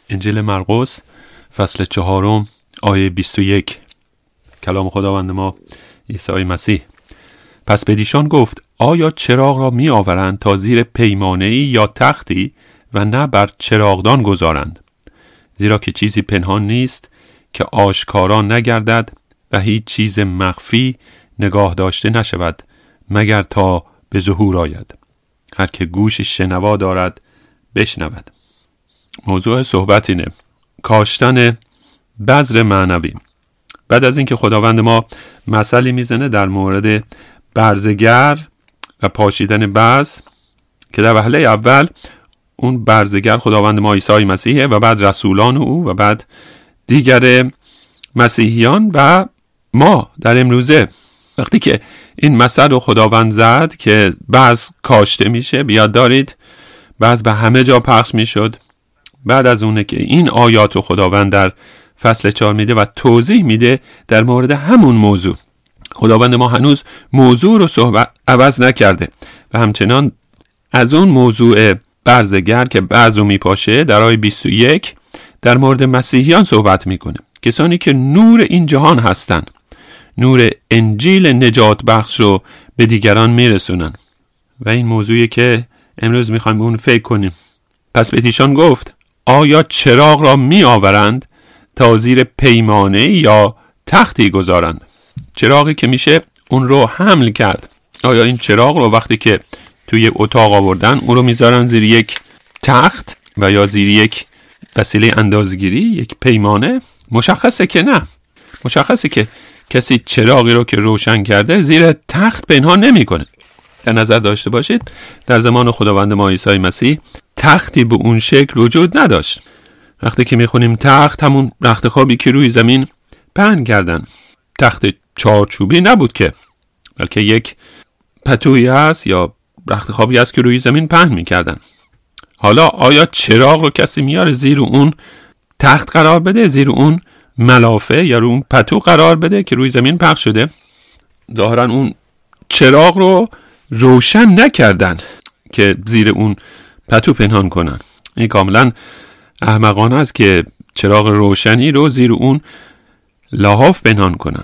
انجیل مرقس فصل 4 آیه 21. کلام خداوند ما عیسی مسیح. پس بدیشان گفت آیا چراغ را می آورند تا زیر پیمانه‌ای یا تختی و نه بر چراغدان گذارند؟ زیرا که چیزی پنهان نیست که آشکارا نگردد و هیچ چیز مخفی نگاه داشته نشود مگر تا به ظهور آید. هر که گوش شنوا دارد بشنود. موضوع صحبت اینه: کاشتن بذر معنوی. بعد از اینکه خداوند ما مثلی میزنه در مورد برزگر و پاشیدن بذر که در وهله اول اون برزگر خداوند ما عیسی مسیحه و بعد رسولان او و بعد دیگر مسیحیان و ما در امروزه. وقتی که این مثل رو خداوند زد که بذر کاشته میشه، بیاد دارید بذر به همه جا پخش میشد. بعد از اونه که این آیات رو خداوند در فصل 4 میده و توضیح میده در مورد همون موضوع. خداوند ما هنوز موضوع رو صحبت عوض نکرده و همچنان از اون موضوع برزگر که بذر رو میپاشه در آیه 21 در مورد مسیحیان صحبت میکنه، کسانی که نور این جهان هستن، نور انجیل نجات بخش رو به دیگران میرسونن. و این موضوعی که امروز میخوایم به اون فکر کنیم. پس بدیشان گفت آیا چراغ را می آورند تا زیر پیمانه یا تختی گذارند؟ چراغی که میشه اون رو حمل کرد. آیا این چراغ رو وقتی که توی یک اتاق آوردن اون رو میذارن زیر یک تخت و یا زیر یک وسیله اندازگیری، یک پیمانه؟ مشخصه که نه. مشخصه که کسی چراغی رو که روشن کرده زیر تخت پنهان نمیکنه. در نظر داشته باشید در زمان خداوند ما عیسی مسیح تختی به اون شکل وجود نداشت. وقتی که میخونیم تخت، همون رخت خوابی که روی زمین پهن کردن. تخت چارچوبی نبود که، بلکه یک پتویی هست یا رخت خوابی هست که روی زمین پهن میکردن. حالا آیا چراغ رو کسی میاره زیر اون تخت قرار بده، زیر اون ملافه یا رو اون پتو قرار بده که روی زمین پخش شده؟ ظاهرا اون چراغ رو روشن نکردن که زیر اون پتو پنهان کنن. این کاملا احمقانه است که چراغ روشنی رو زیر اون لحاف پنهان کنن.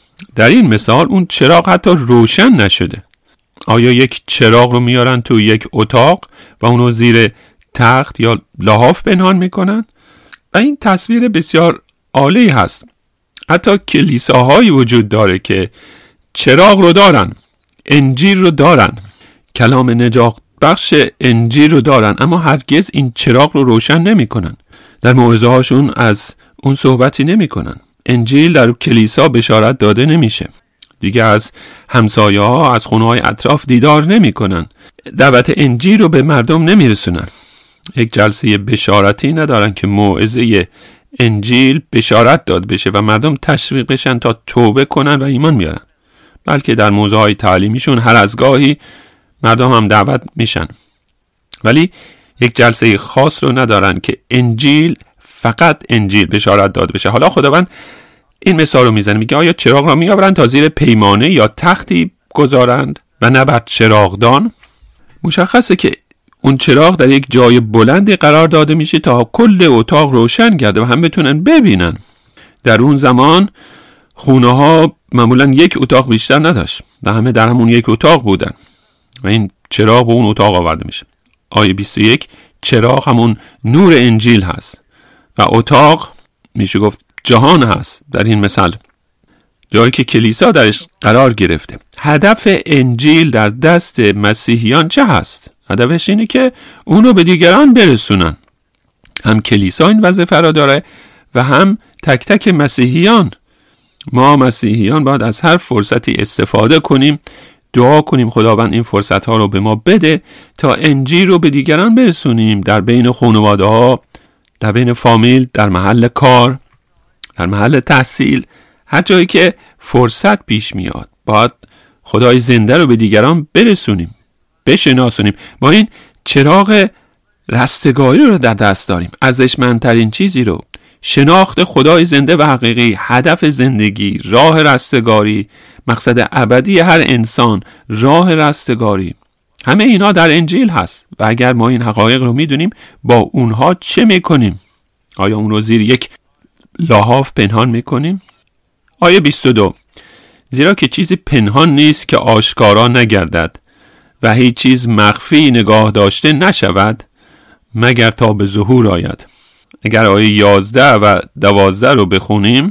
در این مثال اون چراغ حتی روشن نشده. آیا یک چراغ رو میارن تو یک اتاق و اونو زیر تخت یا لحاف پنهان میکنن؟ و این تصویر بسیار عالی هست. حتی کلیساهایی وجود داره که چراغ رو دارن، انجیل رو دارن، کلام نجات بخش انجیل رو دارن، اما هرگز این چراغ رو روشن نمی کنن. در موعظه هاشون از اون صحبتی نمی کنن. انجیل در کلیسا بشارت داده نمیشه. دیگه از همسایه ها، از خونه های اطراف دیدار نمی کنن. دعوت انجیل رو به مردم نمی رسونن. یک جلسه بشارتی ندارن که موعظه انجیل بشارت داد بشه و مردم تشویق بشن تا توبه کنن و ایمان بیارن. بلکه در موضوع های تعلیمیشون هر از گاهی مردم هم دعوت میشن، ولی یک جلسه خاص رو ندارن که انجیل، فقط انجیل بشارت داد بشه. حالا خداوند این مثال رو میزنه، میگه آیا چراغ را میآورند تا زیر پیمانه یا تختی گذارند و نه بر چراغدان؟ مشخصه که اون چراغ در یک جای بلندی قرار داده میشه تا کل اتاق روشن گرده و هم بتونن ببینن. در اون زمان خونه ها معمولا یک اتاق بیشتر نداشت و همه در همون یک اتاق بودن و این چراغ به اون اتاق آورده میشه. آیه 21 چراغ همون نور انجیل هست و اتاق میشه گفت جهان هست. در این مثال جایی که کلیسا درش قرار گرفته. هدف انجیل در دست مسیحیان چه هست؟ هدفش اینه که اونو به دیگران برسونن. هم کلیسا این وظیفه را داره و هم تک تک مسیحیان. ما مسیحیان باید از هر فرصتی استفاده کنیم، دعا کنیم خداوند این فرصت ها رو به ما بده تا انجیل رو به دیگران برسونیم، در بین خانواده ها، در بین فامیل، در محل کار، در محل تحصیل، هر جایی که فرصت پیش میاد باید خدای زنده رو به دیگران برسونیم، بشناسونیم. ما این چراغ رستگاری رو در دست داریم، ارزشمندترین چیزی رو، شناخت خدای زنده و حقیقی، هدف زندگی، راه رستگاری، مقصد ابدی هر انسان، راه رستگاری، همه اینا در انجیل هست و اگر ما این حقایق رو میدونیم با اونها چه میکنیم؟ آیا اون رو زیر یک لحاف پنهان میکنیم؟ آیه 22: زیرا که چیزی پنهان نیست که آشکارا نگردد و هیچ چیز مخفی نگاه داشته نشود مگر تا به ظهور آید. اگر آیه 11 و 12 رو بخونیم،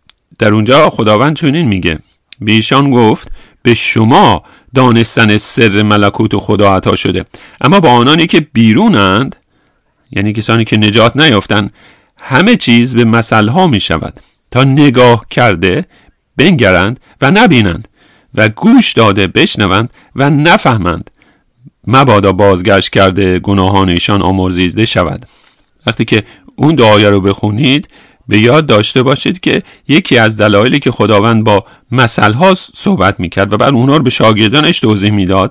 در اونجا خداوند چنین میگه: به ایشان گفت به شما دانستن سر ملکوت خدا عطا شده، اما با آنانی که بیرونند، یعنی کسانی که نجات نیافتند، همه چیز به مثلها می شود تا نگاه کرده بنگرند و نبینند و گوش داده بشنوند و نفهمند، مبادا بازگشت کرده گناهان ایشان آمرزیده شود. وقتی که اون دعایه رو بخونید، به یاد داشته باشید که یکی از دلایلی که خداوند با مثلها صحبت میکرد و بعد اونها رو به شاگردانش توضیح میداد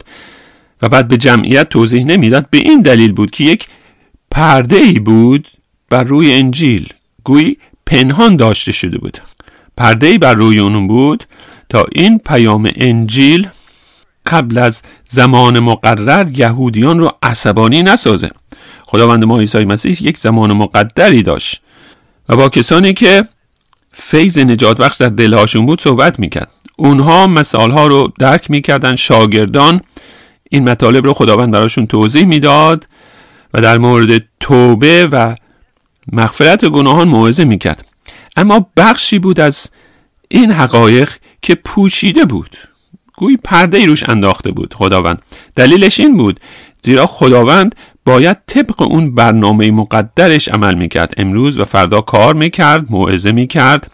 و بعد به جمعیت توضیح نمیداد، به این دلیل بود که یک پرده ای بود بر روی انجیل، گویی پنهان داشته شده بود. پرده ای بر روی اون بود تا این پیام انجیل قبل از زمان مقرر یهودیان رو عصبانی نسازه. خداوند ما عیسی مسیح یک زمان مقدری داشت و با کسانی که فیض نجات بخش در دلهاشون بود صحبت میکرد. اونها مثالها رو درک میکردن، شاگردان این مطالب رو خداوند براشون توضیح میداد و در مورد توبه و مغفرت گناهان موعظه میکرد. اما بخشی بود از این حقایق که پوشیده بود، گویی پرده ای روش انداخته بود خداوند. دلیلش این بود زیرا خداوند باید طبق اون برنامه مقدرش عمل میکرد. امروز و فردا کار میکرد، موعظه میکرد،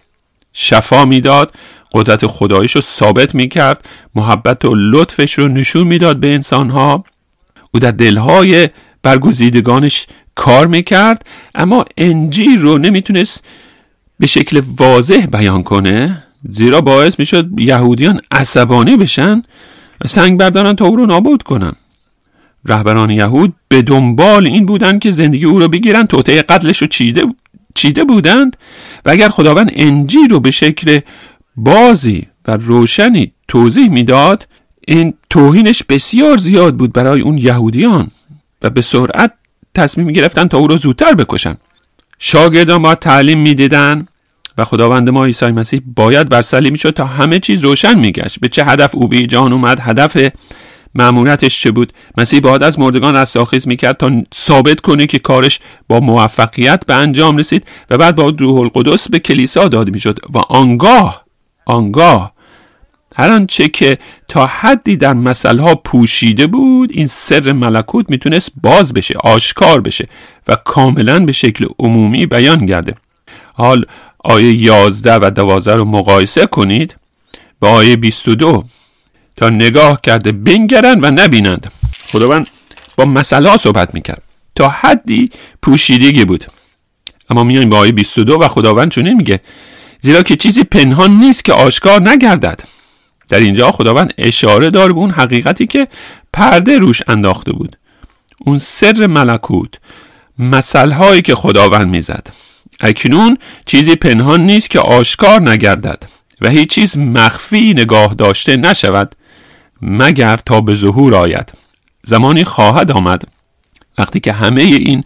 شفا میداد، قدرت خداییش رو ثابت میکرد، محبت و لطفش رو نشون میداد به انسانها. او در دلهای برگزیدگانش کار میکرد، اما انجیل رو نمیتونست به شکل واضح بیان کنه، زیرا باعث میشد یهودیان عصبانی بشن و سنگ بردارن تا او رو نابود کنن. رهبران یهود به دنبال این بودند که زندگی او رو بگیرن، توطئه قتلش رو چیده بودند و اگر خداوند انجیل رو به شکل بازی و روشنی توضیح میداد، این توهینش بسیار زیاد بود برای اون یهودیان و به سرعت تصمیم گرفتن تا او رو زودتر بکشن. شاگردان باید تعلیم میدیدن و خداوند ما عیسی مسیح باید بر صلیب میشد تا همه چیز روشن میگشت. به چه هدف او به جهان اومد، هدف مأموریتش چه بود. مسیح باید از مردگان رستاخیز میکرد تا ثابت کنه که کارش با موفقیت به انجام رسید و بعد با روح القدس به کلیسا داده میشد و آنگاه هر آنچه که تا حدی در مثلها پوشیده بود، این سر ملکوت میتونست باز بشه، آشکار بشه و کاملا به شکل عمومی بیان گرده. حال آیه 11 و 12 رو مقایسه کنید با آیه 22: تا نگاه کرده بنگرند و نبینند. خداوند با مثلها صحبت میکرد، تا حدی پوشیدگی بود. اما میایم با آیه 22 و خداوند چنین میگه: زیرا که چیزی پنهان نیست که آشکار نگردد. در اینجا خداوند اشاره داره به اون حقیقتی که پرده روش انداخته بود، اون سر ملکوت، مثلهایی که خداوند میزد. اکنون چیزی پنهان نیست که آشکار نگردد و هیچ چیز مخفی نگاه داشته نشود مگر تا به ظهور آید. زمانی خواهد آمد وقتی که همه این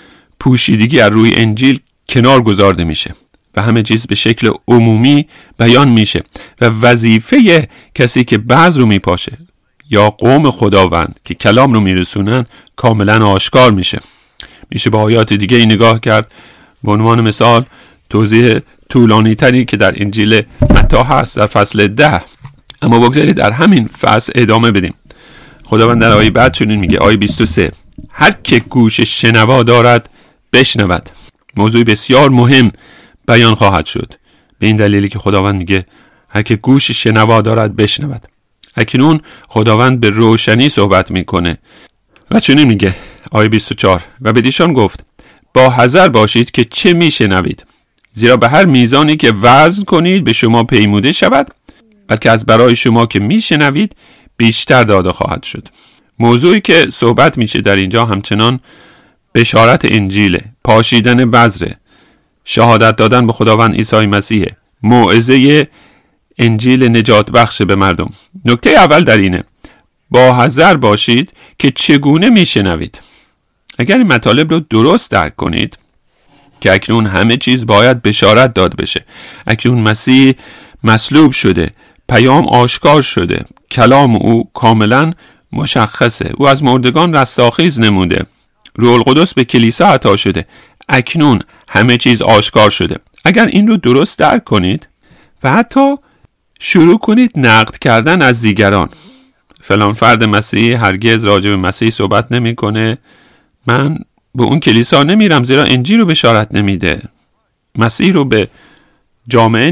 پوشیدگی از روی انجیل کنار گذارده میشه و همه چیز به شکل عمومی بیان میشه و وظیفه کسی که بعض رو میپاشه یا قوم خداوند که کلام رو میرسونن کاملا آشکار میشه. میشه با آیات دیگه ای نگاه کرد، به عنوان مثال توضیح طولانی تری که در انجیل متی هست در فصل 10. اما بگذارید در همین فصل ادامه بدیم. خداوند در آیه بعد چنین میگه، آیه 23: هر که گوش شنوا دارد بشنود. موضوع بسیار مهم بیان خواهد شد، به این دلیلی که خداوند میگه هر که گوش شنوا دارد بشنود. اکنون خداوند به روشنی صحبت میکنه و چنین میگه، آیه 24: و بدیشان گفت با حذر باشید که چه میشنوید، زیرا به هر میزانی که وزن کنید به شما پیموده شود، بلکه از برای شما که میشنوید بیشتر داده خواهد شد. موضوعی که صحبت میشه در اینجا همچنان بشارت انجیل، پاشیدن بذره، شهادت دادن به خداوند عیسی مسیح، موعظه انجیل نجات بخش به مردم. نکته اول در اینه، با حذر باشید که چگونه میشنوید. اگر این مطالب رو درست درک کنید که اکنون همه چیز باید بشارت داد بشه. اکنون مسیح مصلوب شده، پیام آشکار شده، کلام او کاملا مشخصه، او از مردگان رستاخیز نموده، روح القدس به کلیسا عطا شده، اکنون همه چیز آشکار شده. اگر این رو درست درک کنید و حتی شروع کنید نقد کردن از دیگران، فلان فرد مسیحی هرگز راجع به مسیح صحبت نمیکنه، من به اون کلیسا نمیرم زیرا انجیل رو بشارت نمیده، مسیح رو به جامعه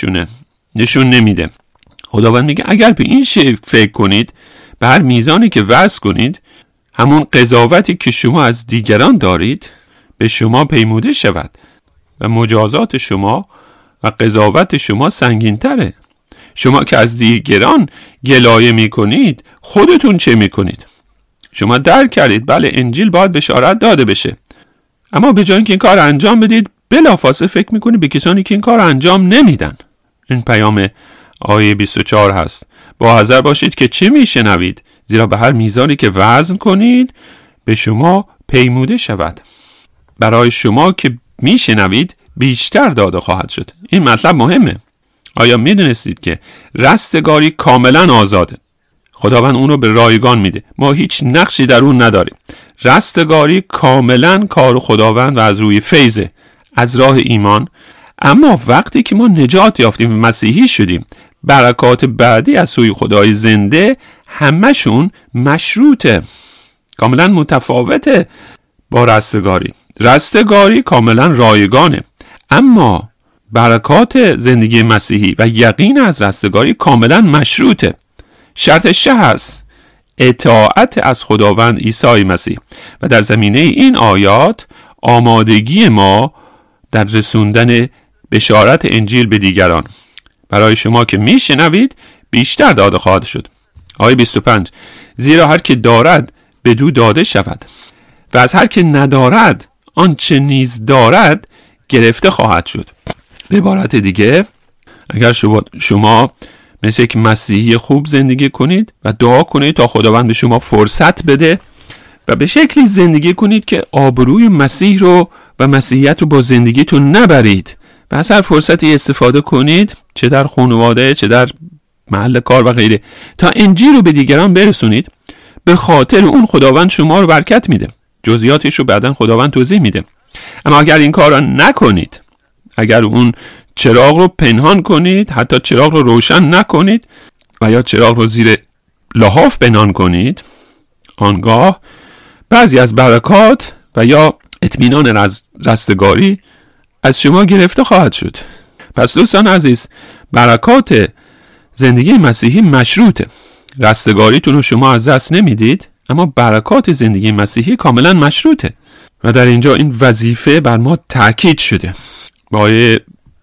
نشون نمیده. خداوند میگه اگر به این شکل فکر کنید، به هر میزانی که وزن کنید، همون قضاوتی که شما از دیگران دارید به شما پیموده شود و مجازات شما و قضاوت شما سنگین تره. شما که از دیگران گلایه میکنید، خودتون چه میکنید؟ شما درک کردید بله انجیل باید بشارت داده بشه، اما به جای اینکه این کار انجام بدید بلافاصله فکر میکنید به کسانی که این کار انجام نمیدن. این پیام آیه 24 هست: با حذر باشید که چه میشنوید، زیرا به هر میزانی که وزن کنید به شما پیموده شود. برای شما که میشنوید بیشتر داده خواهد شد. این مطلب مهمه. آیا میدونستید که رستگاری کاملا آزاده؟ خداوند اون رو به رایگان میده، ما هیچ نقشی در اون نداریم. رستگاری کاملا کار خداوند و از روی فیضه، از راه ایمان. اما وقتی که ما نجات یافتیم و مسیحی شدیم، برکات بعدی از سوی خدای زنده همشون مشروطه، کاملا متفاوته با رستگاری. رستگاری کاملا رایگانه، اما برکات زندگی مسیحی و یقین از رستگاری کاملا مشروطه. شرطش چه هست؟ اطاعت از خداوند عیسی مسیح. و در زمینه این آیات آمادگی ما در رسوندن بشارت انجیل به دیگران. برای شما که میشنوید بیشتر داده خواهد شد. آیه 25: زیرا هر که دارد بدو داده شود و از هر که ندارد آنچه نیز دارد گرفته خواهد شد. به عبارت دیگه، اگر شما مثل یک مسیحی خوب زندگی کنید و دعا کنید تا خداوند به شما فرصت بده و به شکلی زندگی کنید که آبروی مسیح رو و مسیحیت رو با زندگیتون نبرید و از هر فرصتی استفاده کنید، چه در خانواده چه در محل کار و غیره، تا انجیل رو به دیگران برسونید، به خاطر اون خداوند شما رو برکت میده. جزئیاتش رو بعداً خداوند توضیح میده. اما اگر این کار را نکنید، اگر اون چراغ رو پنهان کنید، حتی چراغ رو روشن نکنید و یا چراغ رو زیر لحاف پنهان کنید، آنگاه بعضی از برکات و یا اطمینان رستگاری از شما گرفته خواهد شد. پس دوستان عزیز، برکات زندگی مسیحی مشروطه. رستگاریتون رو شما از دست نمیدید، اما برکات زندگی مسیحی کاملا مشروطه و در اینجا این وظیفه بر ما تاکید شده. با آیه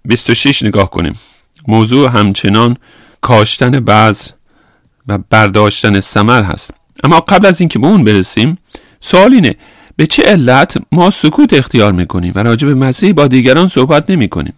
26 نگاه کنیم. موضوع همچنان کاشتن بذر و برداشتن ثمر هست. اما قبل از اینکه به اون برسیم، سوال اینه: به چه علت ما سکوت اختیار میکنیم و راجع به مسیح با دیگران صحبت نمی کنیم؟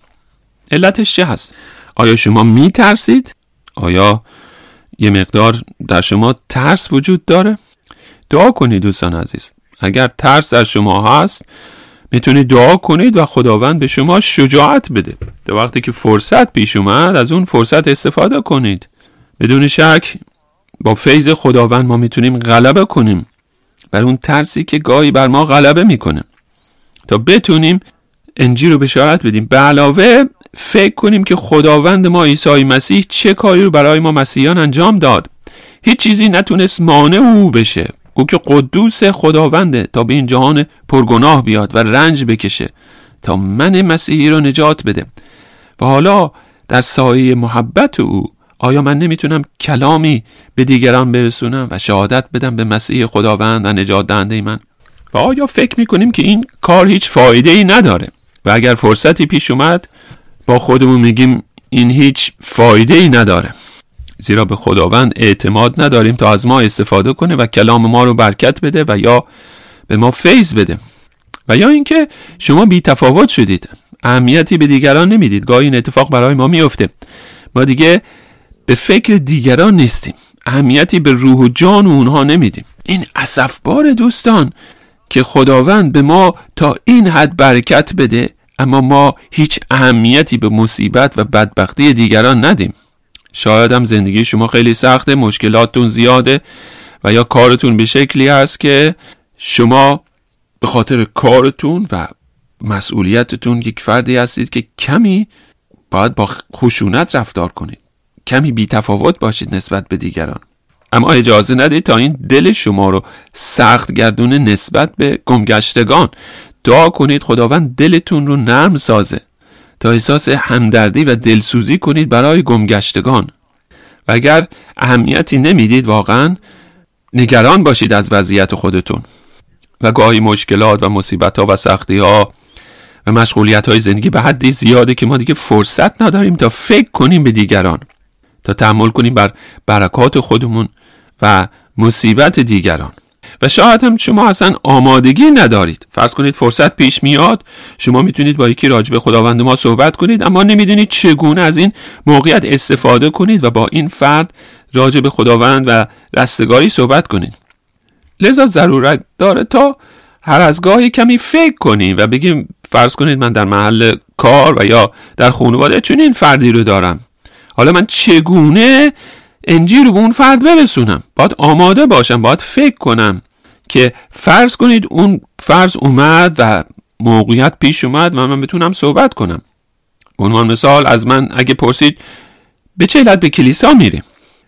علتش چه هست؟ آیا شما میترسید؟ آیا یه مقدار در شما ترس وجود داره؟ دعا کنید دوستان عزیز. اگر ترس در شما هست، میتونید دعا کنید و خداوند به شما شجاعت بده. در وقتی که فرصت پیش اومد، از اون فرصت استفاده کنید. بدون شک با فیض خداوند ما میتونیم غلبه کنیم بر اون ترسی که گاهی بر ما غلبه میکنه، تا بتونیم انجیل رو بشارت بدیم. به علاوه فکر کنیم که خداوند ما عیسی مسیح چه کاری رو برای ما مسیحیان انجام داد. هیچ چیزی نتونست مانع او بشه. او که قدوس خداونده تا به این جهان پرگناه بیاد و رنج بکشه تا من مسیحی رو نجات بده. و حالا در سایه محبت او، آیا من نمیتونم کلامی به دیگران برسونم و شهادت بدم به مسیح خداوند و نجات دهنده من؟ و آیا فکر میکنیم که این کار هیچ فایده ای نداره و اگر فرصتی پیش اومد با خودمون میگیم این هیچ فایده ای نداره، زیرا به خداوند اعتماد نداریم تا از ما استفاده کنه و کلام ما رو برکت بده و یا به ما فیض بده؟ و یا اینکه شما بی تفاوت شدید، اهمیتی به دیگران نمیدید. گاهی این اتفاق برای ما میفته، ما دیگه به فکر دیگران نیستیم، اهمیتی به روح و جان اونها نمیدیم. این اسفبار دوستان که خداوند به ما تا این حد برکت بده اما ما هیچ اهمیتی به مصیبت و بدبختی دیگران ندیم. شاید هم زندگی شما خیلی سخته، مشکلاتتون زیاده و یا کارتون به شکلی هست که شما به خاطر کارتون و مسئولیتتون یک فردی هستید که کمی باید با خشونت رفتار کنید، کمی بی تفاوت باشید نسبت به دیگران. اما اجازه ندید تا این دل شما رو سخت گردونه نسبت به گمگشتگان. دعا کنید خداوند دلتون رو نرم سازه تا احساس همدردی و دلسوزی کنید برای گمگشتگان. و اگر اهمیتی نمیدید، واقعا نگران باشید از وضعیت خودتون. و گاهی مشکلات و مصیبت‌ها و سختی‌ها و مشغولیت‌های زندگی به حدی زیاده که ما دیگه فرصت نداریم تا فکر کنیم به دیگران، تا تأمل کنیم بر برکات خودمون و مصیبت دیگران. و شاید هم شما اصلا آمادگی ندارید. فرض کنید فرصت پیش میاد، شما میتونید با یکی راجع به خداوند ما صحبت کنید، اما نمیدونید چگونه از این موقعیت استفاده کنید و با این فرد راجع به خداوند و رستگاری صحبت کنید. لذا ضرورت داره تا هر از گاهی کمی فکر کنیم و بگیم فرض کنید من در محل کار و یا در خانواده چون این فردی رو دارم، حالا من چگونه انجیل رو به اون فرد برسونم؟ باید آماده باشم، باید فکر کنم که فرض کنید اون فرض اومد و موقعیت پیش اومد و من بتونم صحبت کنم. به عنوان مثال از من اگه پرسید به چه علت به کلیسا میریم،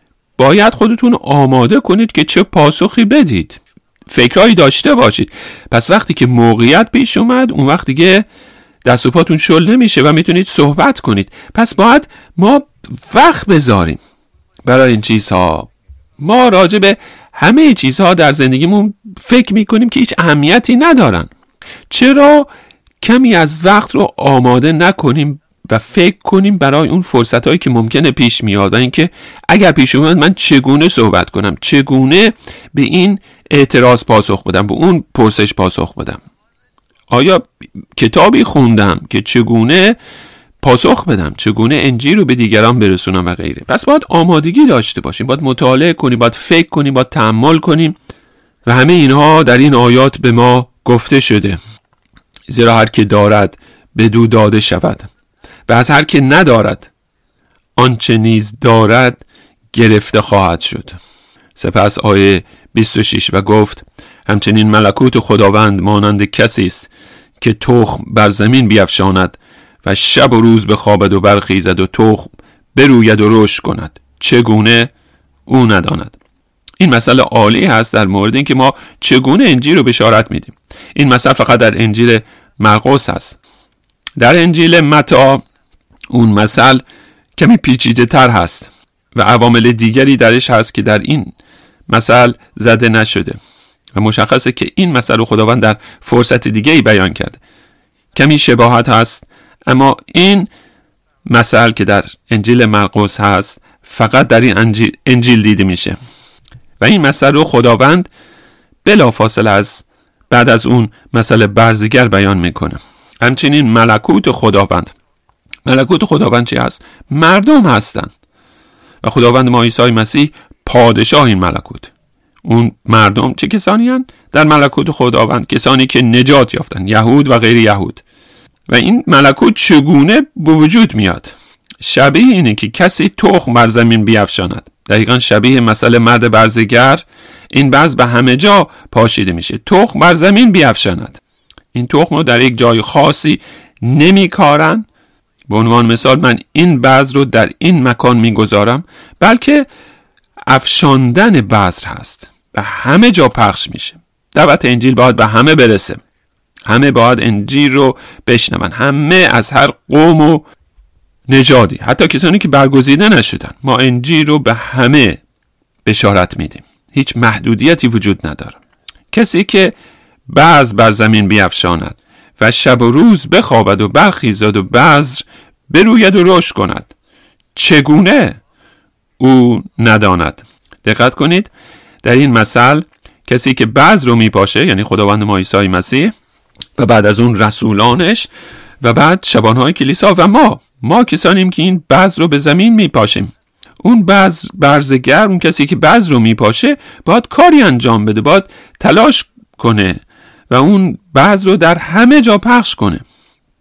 باید خودتون آماده کنید که چه پاسخی بدید، فکرایی داشته باشید. پس وقتی که موقعیت پیش اومد، اون وقت دیگه دست و پاتون شل نمیشه و میتونید صحبت کنید. پس باید ما وقت بذاریم برای این چیزها. ما راجع به همه چیزها در زندگیمون فکر میکنیم که هیچ اهمیتی ندارن. چرا کمی از وقت رو آماده نکنیم و فکر کنیم برای اون فرصتایی که ممکنه پیش میاد و اینکه اگر پیش اومد من چگونه صحبت کنم، چگونه به این اعتراض پاسخ بدم، به اون پرسش پاسخ بدم. آیا کتابی خوندم که چگونه پاسخ بدم، چگونه انجیل رو به دیگران برسونم و غیره. پس باید آمادگی داشته باشیم، باید مطالعه کنیم، باید فکر کنیم، باید تأمل کنیم و همه اینها در این آیات به ما گفته شده. زیرا هر که دارد بدو داده شود و از هر که ندارد آنچه نیز دارد گرفته خواهد شد. سپس آیه 26 و گفت همچنین ملکوت خداوند مانند کسی است که تخم بر زمین بیفشاند و شب و روز بخوابد و برخیزد و تخم بروید و رشد کند، چگونه او نداند. این مسئله عالی هست در مورد این که ما چگونه انجیل رو بشارت میدیم. این مسئله فقط در انجیل مرقس هست. در انجیل متی اون مسئله کمی پیچیده تر هست و عوامل دیگری درش هست که در این مسئله زده نشده و مشخصه که این مسئله خداوند در فرصت دیگه‌ای بیان کرد. کمی شباهت هست، اما این مسئله که در انجیل مرقس هست فقط در این انجیل دیده میشه و این مسئله رو خداوند بلافاصله از بعد از اون مسئله برزگر بیان میکنه. همچنین ملکوت خداوند چی هست؟ مردم هستن و خداوند ما عیسی مسیح پادشاه این ملکوت. اون مردم چه کسانی هستند؟ در ملکوت خداوند کسانی که نجات یافتن، یهود و غیر یهود. و این ملکوت چگونه به وجود میاد؟ شبیه اینه که کسی تخم بر زمین بیفشاند. دقیقاً شبیه مسئله مرد برزگر، این بذر به همه جا پاشیده میشه. تخم بر زمین بیفشاند. این تخم رو در یک جای خاصی نمیکارن. به عنوان مثال من این بذر رو در این مکان میگذارم، بلکه افشاندن بذر هست، به همه جا پخش میشه. دعوت انجیل باید به همه برسه. همه باید انجیل رو بشنون، همه از هر قوم و نژادی، حتی کسانی که برگزیده نشدن. ما انجیل رو به همه بشارت میدیم، هیچ محدودیتی وجود نداره. کسی که بذر بر زمین بیفشاند و شب و روز بخوابد و برخیزد و بذر بروید و رشد کند، چگونه او نداند. دقت کنید در این مثل کسی که بذر رو میپاشه، یعنی خداوند ما عیسی مسیح و بعد از اون رسولانش و بعد شبانهای کلیسا و ما کسانیم که این بذر رو به زمین میپاشیم. اون برزگر، اون کسی که بذر رو میپاشه باید کاری انجام بده، باید تلاش کنه و اون بذر رو در همه جا پخش کنه.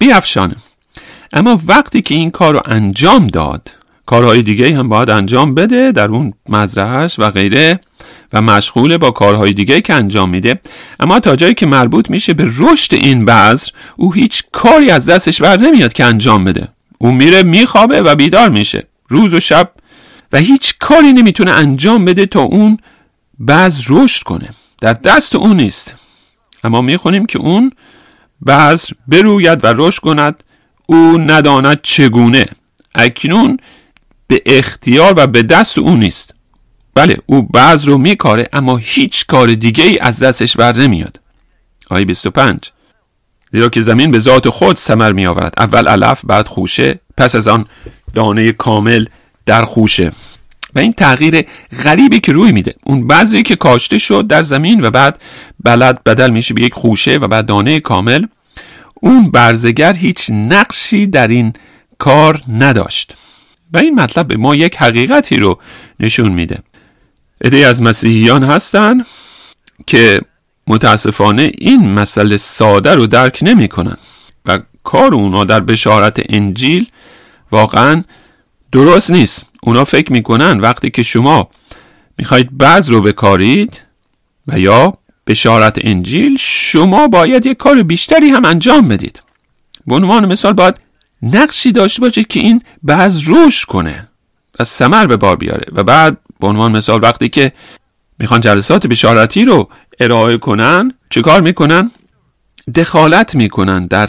بیفشانه. اما وقتی که این کار رو انجام داد، کارهای دیگه هم باید انجام بده در اون مزرعهش و غیره و مشغول با کارهای دیگه که انجام میده، اما تا جایی که مربوط میشه به رشد این بذر، او هیچ کاری از دستش بر نمیاد که انجام بده. او میره میخوابه و بیدار میشه روز و شب و هیچ کاری نمیتونه انجام بده تا اون بذر رشد کنه. در دست اون نیست. اما میخونیم که اون بذر بروید و رشد کند، او نداند چگونه. اکنون به اختیار و به دست اون نیست. بله، او بذر رو میکاره اما هیچ کار دیگه ای از دستش بر نمیاد. آیه 25: زیرا که زمین به ذات خود ثمر می آورد، اول علف بعد خوشه، پس از آن دانه کامل در خوشه. و این تغییر غریبی که روی میده، اون بذری که کاشته شد در زمین و بعد بدل میشه به یک خوشه و بعد دانه کامل، اون برزگر هیچ نقشی در این کار نداشت. و این مطلب به ما یک حقیقتی رو نشون میده. عده‌ای از مسیحیان هستن که متاسفانه این مسئله ساده رو درک نمی کنن و کار اونا در بشارت انجیل واقعا درست نیست. اونا فکر میکنن وقتی که شما میخواید بذر رو بکارید و یا بشارت انجیل، شما باید یک کار بیشتری هم انجام بدید. به عنوان مثال باید نقشی داشته باشه که این بذر رشد کنه و ثمر به بار بیاره. و بعد به عنوان مثال وقتی که میخوان جلسات بشارتی رو ارائه کنن، چه کار میکنن؟ دخالت میکنن در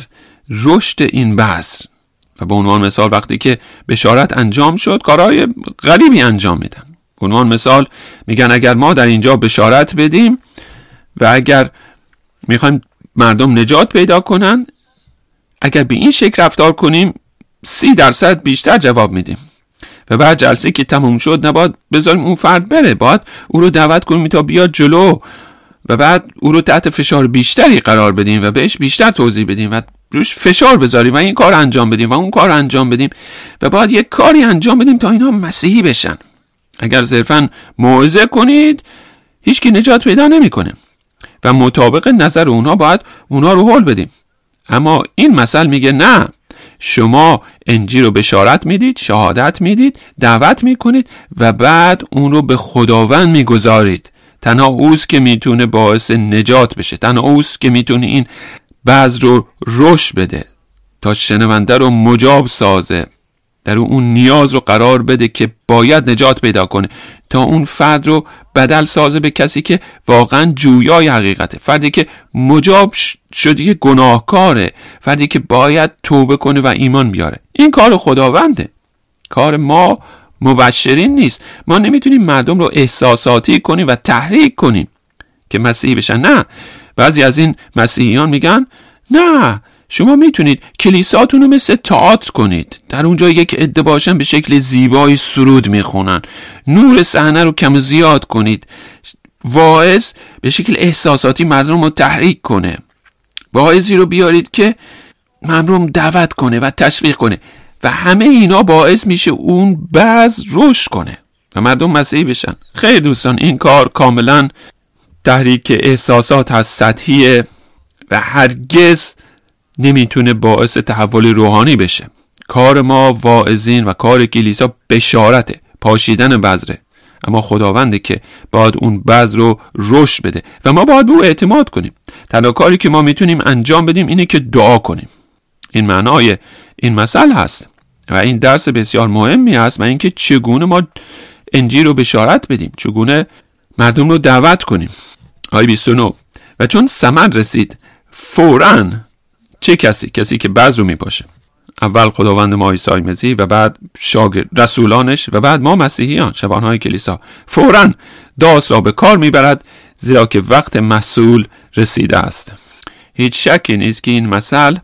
رشد این بذر. و به عنوان مثال وقتی که بشارت انجام شد، کارهای غریبی انجام میدن. به عنوان مثال میگن اگر ما در اینجا بشارت بدیم و اگر میخوایم مردم نجات پیدا کنن، اگر به این شکل رفتار کنیم 30% بیشتر جواب میدیم. و بعد جلسه که تموم شد نباید بذاریم اون فرد بره، باید او رو دعوت کنیم تا بیاد جلو و بعد او رو تحت فشار بیشتری قرار بدیم و بهش بیشتر توضیح بدیم و روش فشار بذاریم و این کار انجام بدیم و اون کار انجام بدیم و باید یک کاری انجام بدیم تا اینها مسیحی بشن. اگر صرفاً موعظه کنید هیچ کی نجات پیدا نمیکنه و مطابق نظر اونها باید اونها رو هول بدیم. اما این مثل میگه نه، شما انجیل رو بشارت میدید، شهادت میدید، دعوت میکنید و بعد اون رو به خداوند میگذارید. تنها اوست که میتونه باعث نجات بشه، تنها اوست که میتونه این بذر رو رشد بده تا شنونده رو مجاب سازه، در اون نیاز رو قرار بده که باید نجات پیدا کنه، تا اون فرد رو بدل سازه به کسی که واقعا جویای حقیقته، فردی که مجاب شده گناهکاره، فردی که باید توبه کنه و ایمان بیاره. این کار خداونده، کار ما مبشرین نیست. ما نمیتونیم مردم رو احساساتی کنیم و تحریک کنیم که مسیحی بشن. نه، بعضی از این مسیحیان میگن نه، شما میتونید کلیساتون رو مثل تئاتر کنید، در اونجا یک عده باشن به شکل زیبایی سرود میخونن، نور صحنه رو کم زیاد کنید، واعظ به شکل احساساتی مردم رو تحریک کنه، واعظی رو بیارید که مردم دعوت کنه و تشویق کنه و همه اینا باعث میشه اون بذر رشد کنه و مردم مسیحی بشن. خیلی دوستان، این کار کاملا تحریک احساسات هست، سطحیه و هرگز نمیتونه باعث تحول روحانی بشه. کار ما واعظین و کار کلیسا بشارته، پاشیدن بذره، اما خداونده که باید اون بذر رو رشد بده و ما باید به او اعتماد کنیم. تنها کاری که ما میتونیم انجام بدیم اینه که دعا کنیم. این معنای این مسئله هست و این درس بسیار مهمی هست و اینکه چگونه ما انجیل رو بشارت بدیم، چگونه مردم رو دعوت کنیم. آیه 29: و چون ثمر رسید فوراً چه کسی که بذر رو میپاشه، اول خداوند ما عیسی مسیح و بعد شاگرد رسولانش و بعد ما مسیحیان شبانهای کلیسا، فوراً داس را به کار میبرد، زیرا که وقت محصول رسیده است. هیچ شکی نیست که این مثل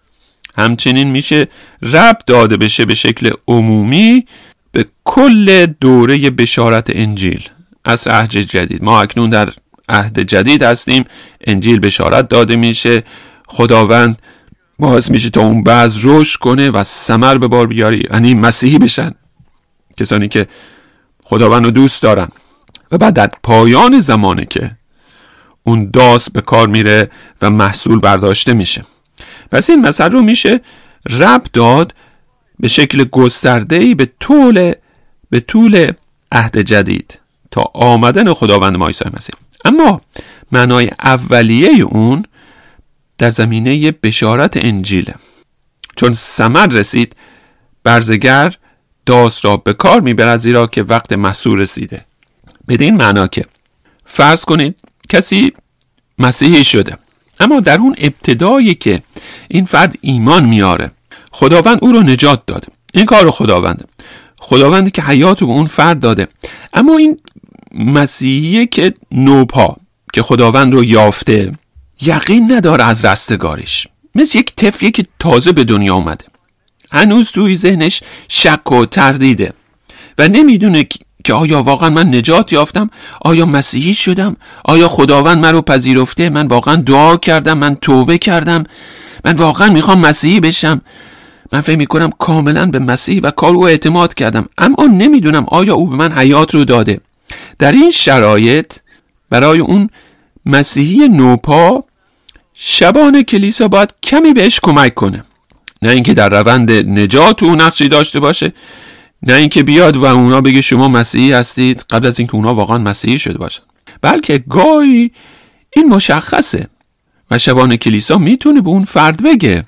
همچنین میشه ربط داده بشه به شکل عمومی به کل دوره بشارت انجیل. عصر عهد جدید، ما اکنون در عهد جدید هستیم، انجیل بشارت داده میشه، خداوند باعث میشه تا اون بذر رشد کنه و ثمر به بار بیاره، یعنی مسیحی بشن کسانی که خداوند رو دوست دارن. و بعد در پایان زمانه که اون داس به کار میره و محصول برداشته میشه. پس این مثل رو میشه ربط داد به شکل گسترده‌ای به طول عهد جدید تا آمدن خداوند ما عیسی مسیح. اما معنای اولیه اون در زمینه بشارت انجیله. چون ثمر رسید، برزگر داس را به کار میبرد، زیرا که وقت محصور رسیده. بدین معنا که فرض کنید کسی مسیحی شده، اما در اون ابتدایی که این فرد ایمان میاره، خداوند او رو نجات داده. این کار خداوندی که حیات رو به اون فرد داده. اما این مسیحیه که نوپا که خداوند رو یافته، یقین نداره از رستگاریش، مثل یک طفلی که تازه به دنیا اومده، هنوز توی ذهنش شک و تردیده و نمیدونه که آیا واقعا من نجات یافتم، آیا مسیحی شدم، آیا خداوند من رو پذیرفته، من واقعا دعا کردم، من توبه کردم، من واقعا میخوام مسیحی بشم، من فکر میکنم کاملا به مسیح و کار او اعتماد کردم، اما نمیدونم آیا او به من حیات رو داده. در این شرایط برای اون مسیحی نوپا شبان کلیسا باید کمی بهش کمک کنه، نه اینکه در روند نجات او نقشی داشته باشه، نه اینکه بیاد و اونا بگه شما مسیحی هستید قبل از اینکه اونا واقعا مسیحی شده باشن، بلکه گاهی این مشخصه و شبان کلیسا میتونه به اون فرد بگه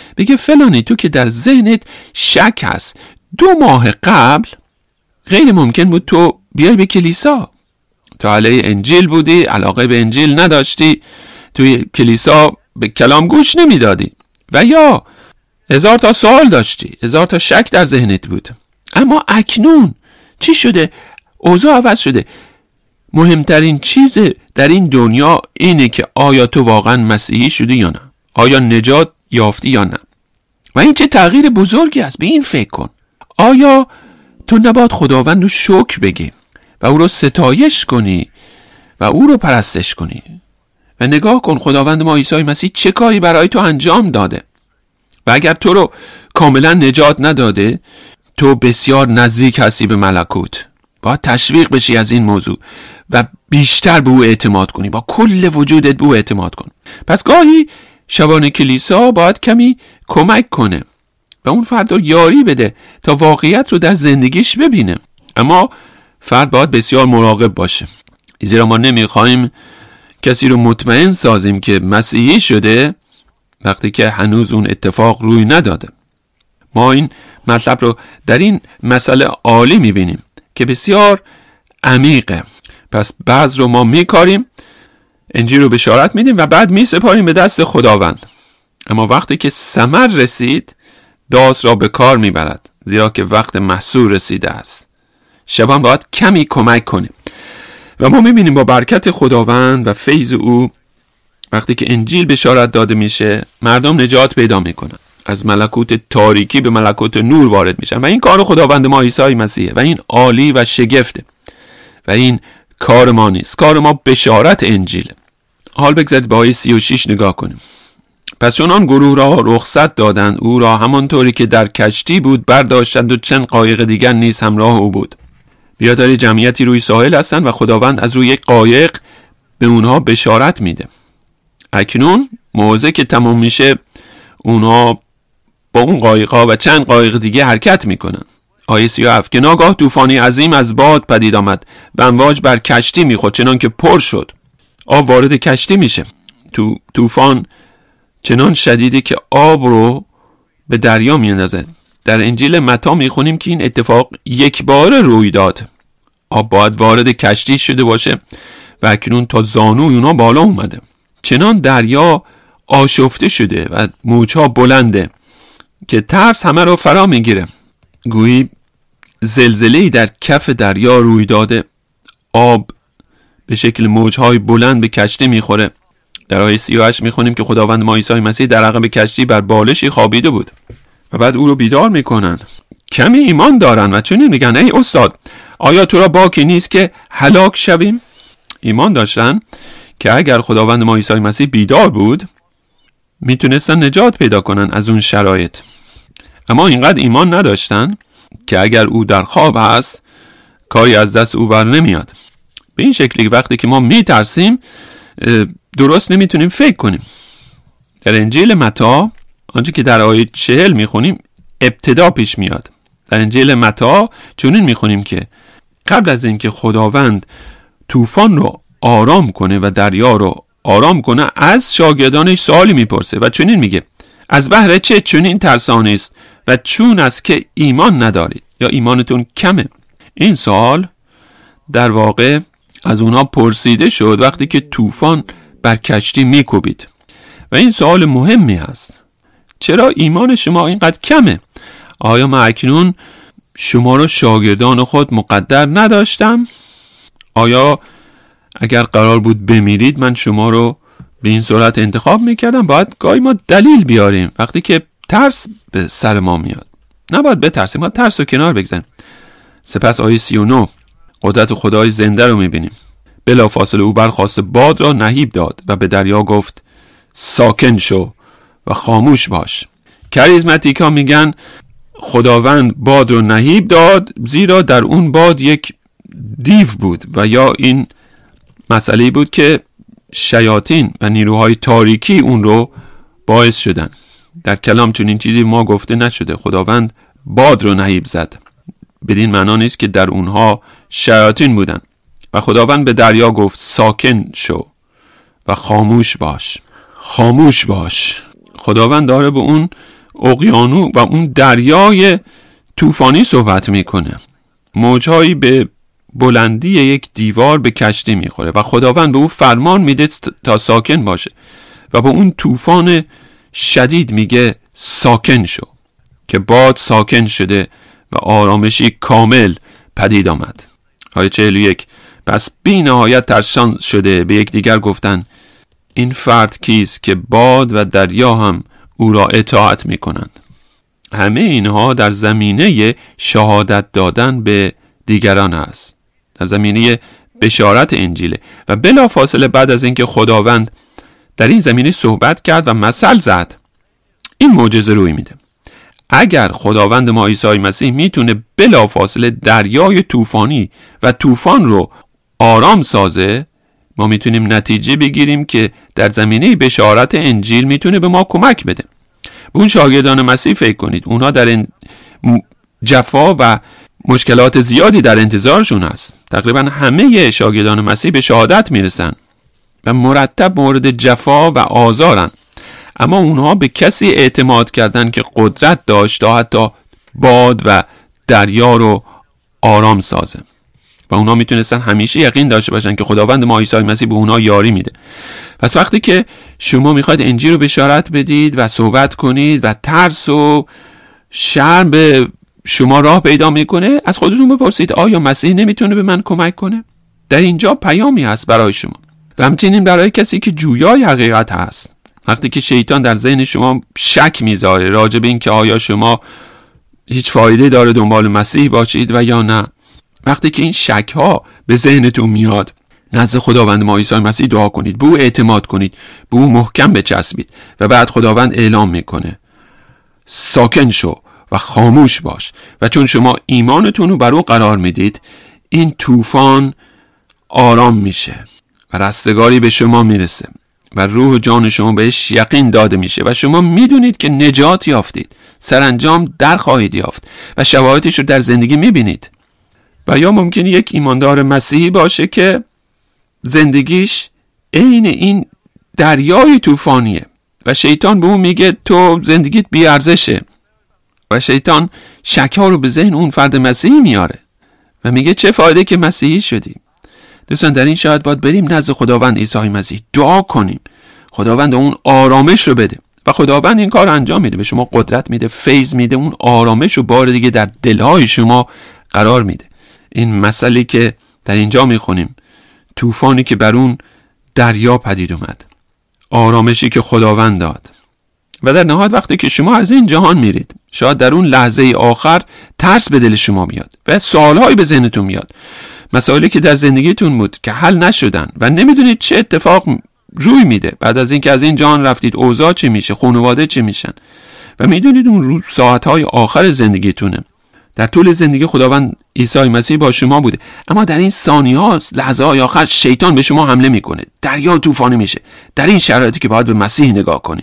فلانی تو که در ذهنت شک هست، 2 ماه قبل غیر ممکن بود تو بیای به کلیسا، تو علیه انجیل بودی، علاقه به انجیل نداشتی، توی کلیسا به کلام گوش نمیدادی و یا 1000 تا سوال داشتی، 1000 تا شک در ذهنت بود. اما اکنون چی شده؟ اوضاع عوض شده. مهمترین چیز در این دنیا اینه که آیا تو واقعا مسیحی شدی یا نه، آیا نجات یافتی یا نه. و این چه تغییر بزرگی است. به این فکر کن، آیا تو نباید خداوند رو شکر بگی و او رو ستایش کنی و او رو پرستش کنی و نگاه کن خداوند ما عیسی مسیح چه کاری برای تو انجام داده و اگر تو رو کاملا نجات نداده، تو بسیار نزدیک هستی به ملکوت. باید تشویق بشی از این موضوع و بیشتر به او اعتماد کنی، با کل وجودت به او اعتماد کن. پس گاهی شبان کلیسا باید کمی کمک کنه و اون فرد رو یاری بده تا واقعیت رو در زندگیش ببینه. اما فرد باید بسیار مراقب باشه، زیرا ما نمیخوایم کسی رو مطمئن سازیم که مسیحی شده وقتی که هنوز اون اتفاق روی نداده. ما این مطلب رو در این مسئله عالی میبینیم که بسیار عمیقه. پس بعض رو ما میکاریم، انجیل رو بشارت میدیم و بعد میسپاریم به دست خداوند. اما وقتی که ثمر رسید، داس را به کار میبرد، زیرا که وقت محصور رسیده است. شبان باید کمی کمک کنه و ما میبینیم با برکت خداوند و فیض او وقتی که انجیل بشارت داده میشه، مردم نجات پیدا میکنن، از ملکوت تاریکی به ملکوت نور وارد میشن و این کار خداوند ما عیسی مسیحه و این عالی و شگفته و این کار ما نیست، کار ما بشارت انجیله. حال بگذارید با آیه 36 نگاه کنیم. پس چنان گروه را رخصت دادند، او را همانطوری که در کشتی بود برداشتند و چند قایق دیگر نیز همراه او بود. بیاداری جمعیتی روی ساحل هستند و خداوند از روی یک قایق به اونها بشارت میده. اکنون موعظه که تمام میشه، اونها با اون قایق‌ها و چند قایق دیگه حرکت میکنن. آیه 37 که ناگاه طوفانی عظیم از باد پدید آمد و امواج بر کشتی میخورد چنان که پر شد. آب وارد کشتی میشه. طوفان چنان شدیده که آب رو به دریا میاندازه. در انجیل متی میخونیم که این اتفاق یک بار روی داد. آب باید وارد کشتی شده باشه و اکنون تا زانوی اونا بالا اومده. چنان دریا آشفته شده و موجها بلنده که ترس همه رو فرا میگیره. گویی زلزله‌ای در کف دریا روی داده. آب به شکل موجهای بلند به کشتی میخوره. در آیه 38 میخونیم که خداوند ما عیسی مسیح در عقب کشتی بر بالشی خوابیده بود و بعد او رو بیدار میکنن. کمی ایمان دارن و چنین میگن ای استاد، آیا تو را باکی نیست که هلاک شویم؟ ایمان داشتن که اگر خداوند ما عیسی مسیح بیدار بود میتونستن نجات پیدا کنن از اون شرایط. اما اینقدر ایمان نداشتن که اگر او در خواب هست کاری از دست او بر نمیاد. به این شکلی وقتی که ما میترسیم درست نمیتونیم فکر کنیم. در انجیل متی آنچه که در آیه 40 میخونیم ابتدا پیش میاد. در انجیل متی چنین میخونیم که قبل از اینکه خداوند طوفان رو آرام کنه و دریا رو آرام کنه، از شاگردانش سوالی میپرسه و چنین میگه: از بهر چه چنین ترسانه است و چون است که ایمان ندارید یا ایمانتون کمه؟ این سوال در واقع از اونها پرسیده شد وقتی که طوفان بر کشتی میکوبید و این سوال مهمی است: چرا ایمان شما اینقدر کمه؟ آیا من اکنون شما رو شاگردان خود مقدر نداشتم؟ آیا اگر قرار بود بمیرید من شما رو به این صورت انتخاب میکردم؟ باید گاهی ما دلیل بیاریم وقتی که ترس به سر ما میاد. نباید بترسیم، ما ترس رو کنار بگذاریم. سپس آیه 39 قدرت خدای زنده رو میبینیم. بلافاصله او برخاست، باد را نهیب داد و به دریا گفت: ساکن شو و خاموش باش. کاریزماتیکا میگن خداوند باد رو نهیب داد زیرا در اون باد یک دیو بود و یا این مسئله بود که شیاطین و نیروهای تاریکی اون رو باعث شدن. در کلام چون این چیزی ما گفته نشده. خداوند باد رو نهیب زد، بدین معنا نیست که در اونها شیاطین بودن. و خداوند به دریا گفت: ساکن شو و خاموش باش. خاموش باش. خداوند داره به اون اقیانو و اون دریای طوفانی صحبت میکنه. موجهایی به بلندی یک دیوار به کشتی میخوره و خداوند به او فرمان میده تا ساکن باشه و به اون طوفان شدید میگه ساکن شو، که باد ساکن شده و آرامشی کامل پدید آمد. آیه 41 پس بی نهایت ترسان شده به یک دیگر گفتن: این فرد کیست که باد و دریا هم او را اطاعت میکنند؟ همه اینها در زمینه شهادت دادن به دیگران است، در زمینه بشارت انجیله. و بلافاصله بعد از اینکه خداوند در این زمینه صحبت کرد و مثل زد، این معجزه روی میده. اگر خداوند ما عیسی مسیح میتونه بلافاصله دریای طوفانی و طوفان رو آرام سازه، ما میتونیم نتیجه بگیریم که در زمینه بشارت انجیل میتونه به ما کمک بده. به اون شاگردان مسیح فکر کنید، اونها در این جفا و مشکلات زیادی در انتظارشون هست. تقریبا همه شاگردان مسیح به شهادت میرسن و مرتب مورد جفا و آزارن، اما اونها به کسی اعتماد کردن که قدرت داشت تا حتی باد و دریا رو آرام سازه و اونها میتونستن همیشه یقین داشته باشن که خداوند ما عیسی مسیح به اونها یاری میده. پس وقتی که شما میخواید انجیل رو بشارت بدید و صحبت کنید و ترس و شرم به شما راه پیدا میکنه، از خودتون بپرسید: آیا مسیح نمیتونه به من کمک کنه؟ در اینجا پیامی هست برای شما و همچنین برای کسی که جویای حقیقت هست. وقتی که شیطان در ذهن شما شک میذاره راجع به این که آیا شما هیچ فایده داره دنبال مسیح باشید و یا نه، وقتی که این شک ها به ذهنتون میاد، نزد خداوند ما عیسی مسیح دعا کنید، به او اعتماد کنید، به او محکم بچسبید و بعد خداوند اعلام میکنه: ساکن شو و خاموش باش. و چون شما ایمانتون رو بر او قرار میدید، این طوفان آرام میشه و رستگاری به شما میرسه و روح و جان شما بهش یقین داده میشه و شما میدونید که نجات یافتید، سرانجام در خواهید یافت و شواهدش رو در زندگی میبینید. و یا ممکنه یک ایماندار مسیحی باشه که زندگیش عین این دریای طوفانیه و شیطان به اون میگه تو زندگیت بی ارزشه و شیطان شک‌ها رو به ذهن اون فرد مسیحی میاره و میگه چه فایده که مسیحی شدی. دوستان، در این شاید باید بریم نزد خداوند عیسی مسیح دعا کنیم، خداوند اون آرامش رو بده و خداوند این کار انجام میده، به شما قدرت میده، فیض میده، اون آرامش رو بار دیگه در دلهای شما قرار میده. این مسئله که در اینجا میخونیم، طوفانی که بر اون دریا پدید اومد، آرامشی که خداوند داد. و در نهایت وقتی که شما از این جهان میرید، شاید در اون لحظه آخر ترس به دل شما میاد و سوالهایی به ذهنتون میاد، مسائلی که در زندگیتون بود که حل نشدن و نمیدونید چه اتفاق روی میده بعد از اینکه از این جهان رفتید، اوضاع چه میشه، خانواده چه میشن و میدونید اون ساعتهای آخر زندگیتونه. در طول زندگی خداوند عیسی مسیح با شما بوده، اما در این ثانیه‌ها، لحظه‌های آخر شیطان به شما حمله میکنه، دریا طوفانی میشه. در این شرایطی که باید به مسیح نگاه کنیم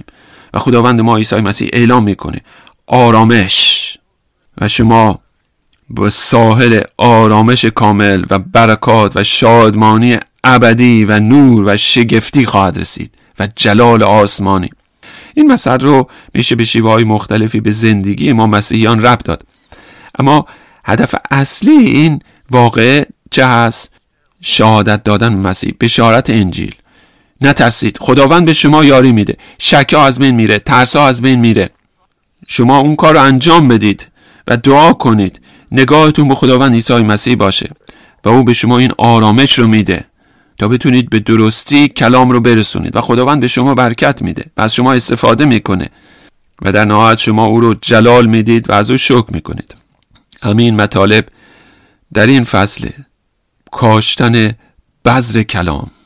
و خداوند ما عیسی مسیح اعلام میکنه آرامش، و شما به ساحل آرامش کامل و برکات و شادمانی ابدی و نور و شگفتی خواهد رسید و جلال آسمانی. این مسئله رو میشه به شیوه‌های مختلفی به زندگی ما مسیحیان ربط داد، اما هدف اصلی این واقعه چه هست؟ شهادت دادن به مسیح، بشارت انجیل. نترسید، خداوند به شما یاری میده، شک‌ها از بین میره، ترس‌ها از بین میره. شما اون کار رو انجام بدید و دعا کنید، نگاهتون به خداوند عیسی مسیح باشه و او به شما این آرامش رو میده تا بتونید به درستی کلام رو برسونید و خداوند به شما برکت میده و از شما استفاده میکنه و در نهایت شما او رو جلال میدید و از او شکر میکنید. همین مطالب در این فصل کاشتن بذر کلام